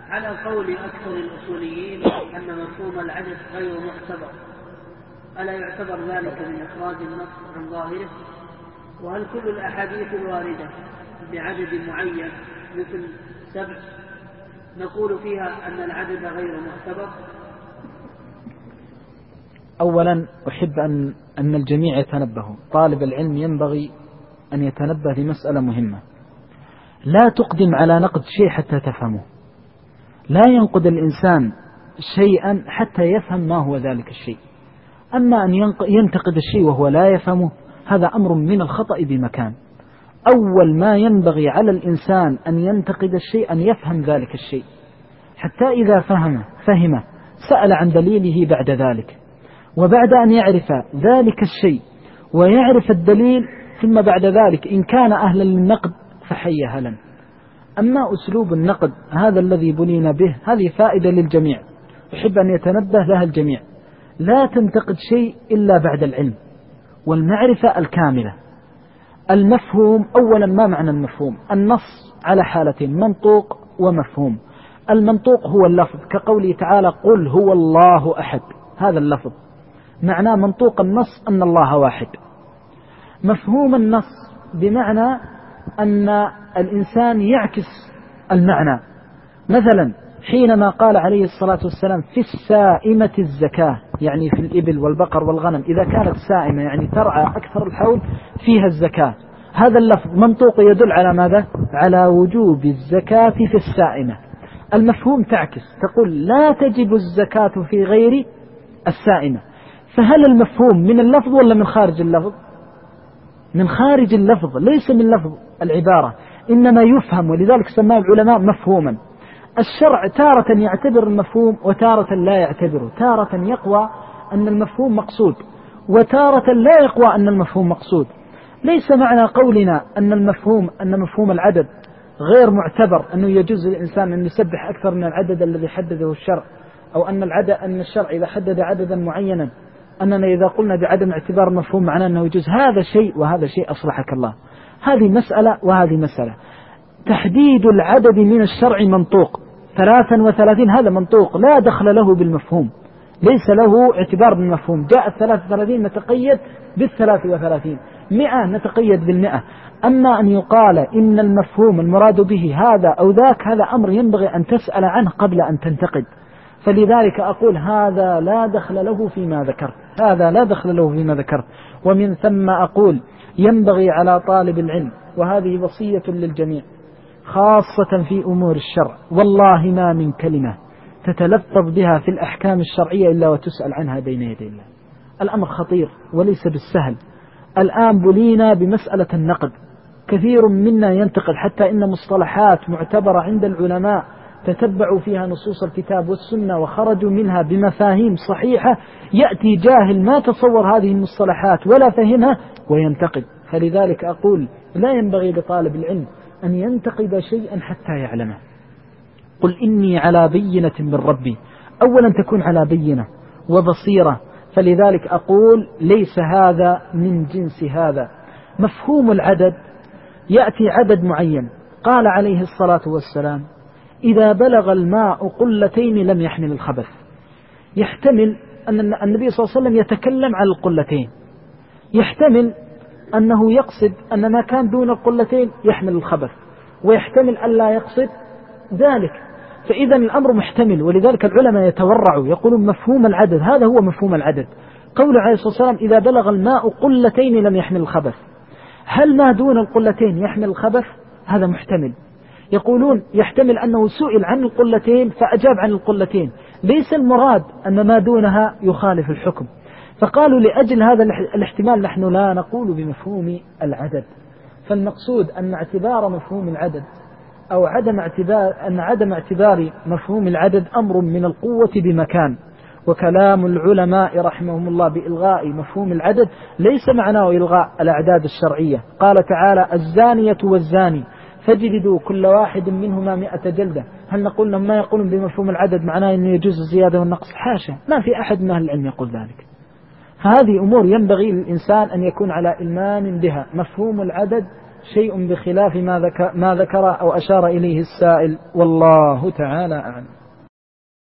على قول أكثر الأصوليين أن مفهوم العدد غير معتبر، ألا يعتبر ذلك من إخراج النص عن ظاهره؟ وهل كل الأحاديث الواردة بعدد معين مثل 7 نقول فيها أن العدد غير معتبر؟ أولا أحب أن الجميع يتنبهوا، طالب العلم ينبغي أن يتنبه لمسألة مهمة: لا تقدم على نقد شيء حتى تفهمه. لا ينقد الإنسان شيئا حتى يفهم ما هو ذلك الشيء. أما أن ينتقد الشيء وهو لا يفهمه، هذا أمر من الخطأ بمكان. أول ما ينبغي على الإنسان أن ينتقد الشيء أن يفهم ذلك الشيء، حتى إذا فهمه سأل عن دليله بعد ذلك، وبعد أن يعرف ذلك الشيء ويعرف الدليل، ثم بعد ذلك إن كان أهلا للنقد فحي هلا. أما أسلوب النقد هذا الذي بنينا به، هذه فائدة للجميع، أحب أن يتنبه لها الجميع. لا تنتقد شيء إلا بعد العلم والمعرفة الكاملة. المفهوم أولا، ما معنى المفهوم؟ النص على حالتين: منطوق ومفهوم. المنطوق هو اللفظ، كقوله تعالى: قل هو الله أحد، هذا اللفظ معناه منطوق النص أن الله واحد. مفهوم النص بمعنى أن الإنسان يعكس المعنى. مثلا حينما قال عليه الصلاة والسلام: في السائمة الزكاة، يعني في الإبل والبقر والغنم، إذا كانت سائمة يعني ترعى أكثر الحول فيها الزكاة. هذا اللفظ منطوق يدل على ماذا؟ على وجوب الزكاة في السائمة. المفهوم تعكس، تقول لا تجب الزكاة في غير السائمة. فهل المفهوم من اللفظ ولا من خارج اللفظ؟ من خارج اللفظ، ليس من لفظ العبارة، إنما يفهم، ولذلك سماه العلماء مفهوما. الشرع تارة يعتبر المفهوم وتارة لا يعتبره، تارة يقوى أن المفهوم مقصود وتارة لا يقوى أن المفهوم مقصود. ليس معنى قولنا أن مفهوم العدد غير معتبر أنه يجوز للإنسان أن يسبح أكثر من العدد الذي حدده الشرع، أو أن الشرع إذا حدد عددا معينا أننا إذا قلنا بعدم اعتبار المفهوم معناه أنه يجوز. هذا شيء وهذا شيء، أصلحك الله. هذه مسألة وهذه مسألة. تحديد العدد من الشرع منطوق، 33 هذا منطوق لا دخل له بالمفهوم، ليس له اعتبار بالمفهوم. جاء 33 نتقيد بال33، 100 نتقيد بال100. أما أن يقال إن المفهوم المراد به هذا أو ذاك، هذا أمر ينبغي أن تسأل عنه قبل أن تنتقد. فلذلك أقول هذا لا دخل له فيما ذكرت، هذا لا دخل له فيما ذكرت. ومن ثم أقول ينبغي على طالب العلم، وهذه وصية للجميع خاصة في أمور الشرع، والله ما من كلمة تتلفظ بها في الأحكام الشرعية إلا وتسأل عنها بين يدي الله. الأمر خطير وليس بالسهل. الآن بلينا بمسألة النقد، كثير منا ينتقد، حتى إن مصطلحات معتبرة عند العلماء تتبعوا فيها نصوص الكتاب والسنة وخرجوا منها بمفاهيم صحيحة، يأتي جاهل ما تصور هذه المصطلحات ولا فهمها وينتقد. فلذلك أقول لا ينبغي لطالب العلم أن ينتقد شيئا حتى يعلمه. قل إني على بينة من ربي، أولا تكون على بينة وبصيرة. فلذلك أقول ليس هذا من جنس هذا. مفهوم العدد، يأتي عدد معين، قال عليه الصلاة والسلام: إذا بلغ الماء قلتين لم يحمل الخبث. يحتمل أن النبي صلى الله عليه وسلم يتكلم عن القلتين، يحتمل أنه يقصد أن ما كان دون القلتين يحمل الخبث، ويحتمل أن لا يقصد ذلك. فإذا الأمر محتمل، ولذلك العلماء يتورعوا يقولون مفهوم العدد هذا هو مفهوم العدد. قول عليه الصلاة والسلام: إذا بلغ الماء قلتين لم يحمل الخبث، هل ما دون القلتين يحمل الخبث؟ هذا محتمل. يقولون يحتمل أنه سئل عن القلتين فأجاب عن القلتين، ليس المراد أن ما دونها يخالف الحكم. فقالوا لأجل هذا الاحتمال نحن لا نقول بمفهوم العدد. فالمقصود أن اعتبار مفهوم العدد أو عدم اعتبار مفهوم العدد أمر من القوة بمكان. وكلام العلماء رحمهم الله بإلغاء مفهوم العدد ليس معناه إلغاء الأعداد الشرعية. قال تعالى: الزانية والزاني فاجلدوا كل واحد منهما 100 جلدة. هل نقول لهم ما يقولون بمفهوم العدد معناه أنه يجوز الزيادة والنقص؟ حاشا، ما في أحد من أهل العلم يقول ذلك. فهذه أمور ينبغي للإنسان أن يكون على إلمان بها. مفهوم العدد شيء بخلاف ما ذكر أو أشار إليه السائل، والله تعالى أعلم.